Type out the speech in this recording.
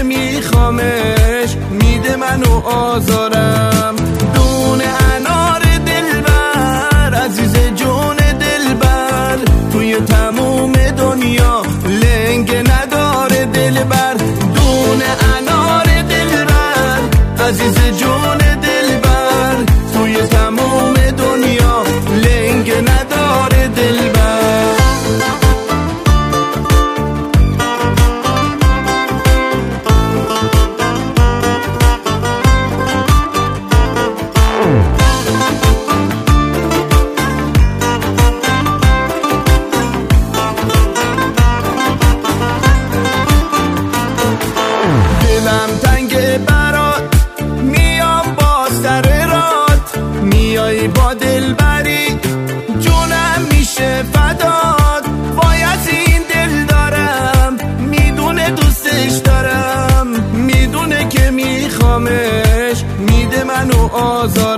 میخوامش میده منو آزارم. دونه انار دلبر عزیز جون دلبر توی تموم دنیا لنگ نداره دلبر. دونه انار دلبر عزیز جون دلبر توی تموم دنیا لنگ نداره دلبر. دلم تنگ برات میام با سر رات، میای با دلبری جونم میشه فدات. باید این دل دارم میدونه دوستش دارم، میدونه که میخوامش میده منو آزار.